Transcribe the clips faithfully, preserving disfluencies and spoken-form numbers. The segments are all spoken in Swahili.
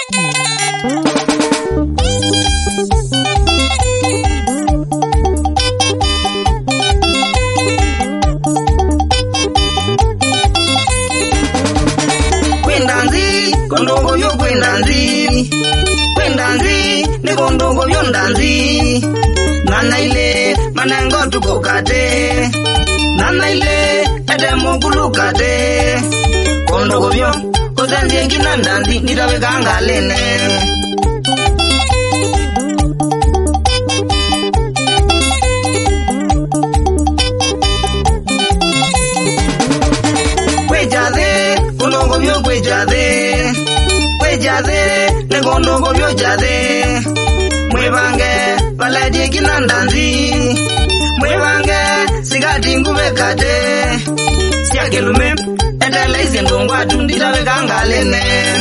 Kwendanzi kondogo yo kwendanzi kwendanzi ne kondogo yo ndanzi nana ile manengo tukokate nana ile edemo kulukate kondogo yo kozanzi ngina ndanzi nitawe kangalene kwejade kondogo yo kwejade kwejade ne kondogo yo jade mwebange balaje ngina ndanzi mwebange sigati ngubekate siakelume edela izendongwa tunditawe kangalene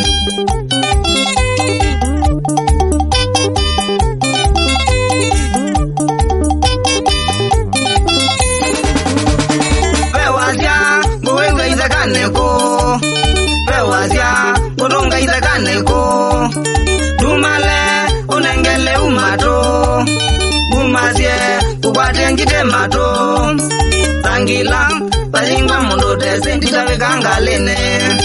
bewazia ngowenga izakaneko bewazia ngotonga izakaneko dumale unengele umato gumazie ukwate ngite mato tangila balingwa mundo tese nditawe kangalene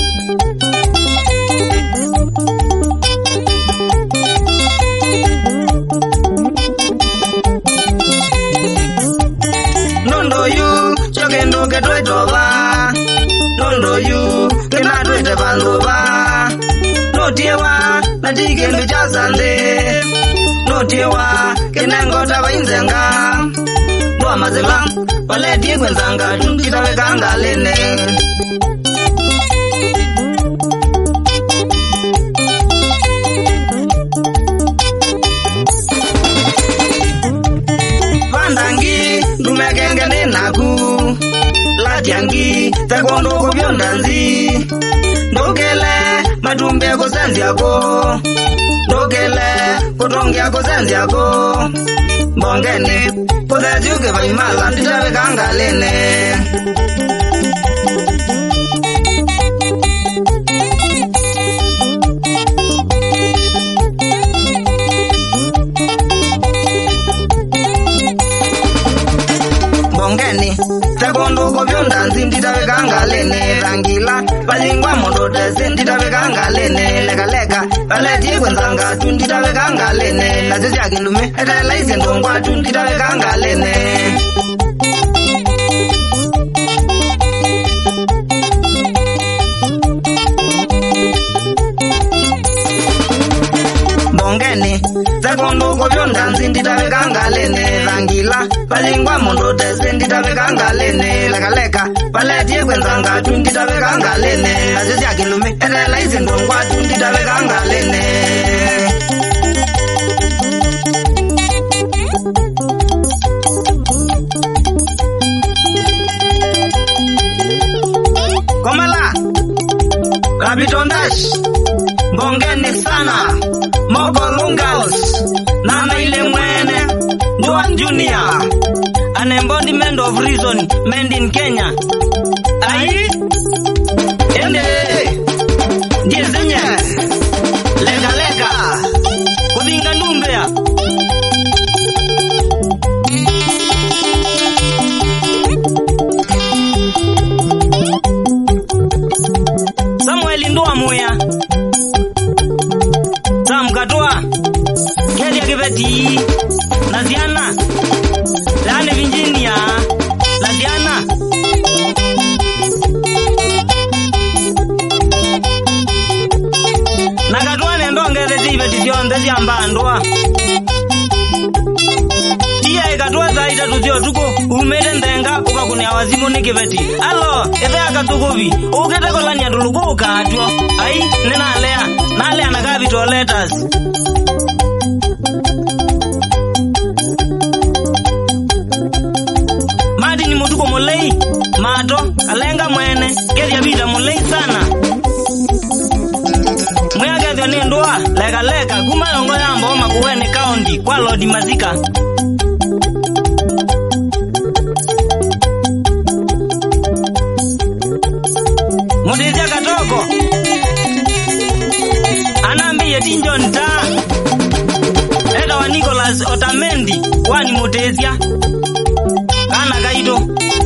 nondo yu chokendo ketwetoba nondo yu kenatwete bandoba notiewa natikendo chazande notiewa kenengota bainzenga ndo amazela waletie kwenzanga tunditawe kangalene vandangi ndumekengene naku latiangi tekondoko vyondanzi ndokele matumbeko zanziako ndokele kutongiako zanziako mbongene kuzaziuke vaimala nditawe kangalene mbongene tekondoko vyondanzi nditawe kangalene rangila balingwa mondo tese nditawe kangalene lekaleka baletie kwenzanga tu nditawe kangalene naziziakilume edela izendongwa tu nditawe kangalene mbongene tekondoko vyondanzi nditawe kangalene rangila balingwa mondo tese nditawe kangalene lekaleka baletie kwenzanga tu nditawe kangalene naziziakilume edela izendongwa tu nditawe kangalene komala Rabitondash mbongene sana Moko Lungaus Nana ile mwene Nduan Junior An embodiment of reason made in Kenya Ayi Ende Jezenye Lega lega Kudinga numbea Samuel Ndua Muya Sam Katoa Kedia Kibeti Naziana Lane Virginia Naziana Nakatoa nendonge Zezi Ibeti Zion Zezi Ambandua Tia ikatoa zaida tuzio tuko umede ndenga uka kunia wazimu nikibeti alo ebe akatukovi ukete kolani ya tuluku ukatyo ai nena alea na alea na capital letters madi ni mutuko mulei mato alenga mwene kedi ya bita mulei sana mwea kedi ya nindua leka leka kumalongo yambo makuweni county kwa Lodi Mazika Mudizia Katoko Anambi yeti John Ta Eda wa Nicholas Otamendi wani Mutezia Kana Gaito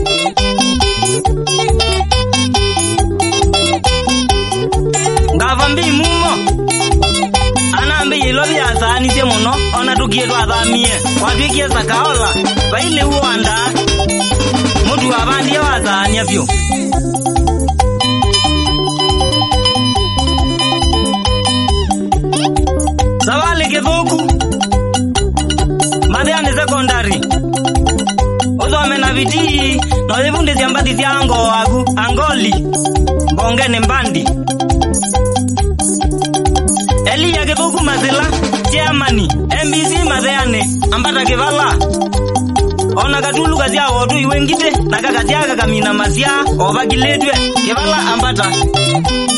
Ngavambi mumo Anambi ilobi asani se muno ona tukietu athamie watwikie sakaola baile uanda mutu abandie wasani afyo Savali Kithuku Madhiani Secondary Uthome na vitii no ibundi cia mbathi cia ango waku Angoli Bongene Mbandi Elia Kithuku Mazila Chairman M B C Madhiani Ambata Kivala Ona Katulu kazia wotu iwengite na kakazia kakamina mazia ovakiletwe Kivala Ambata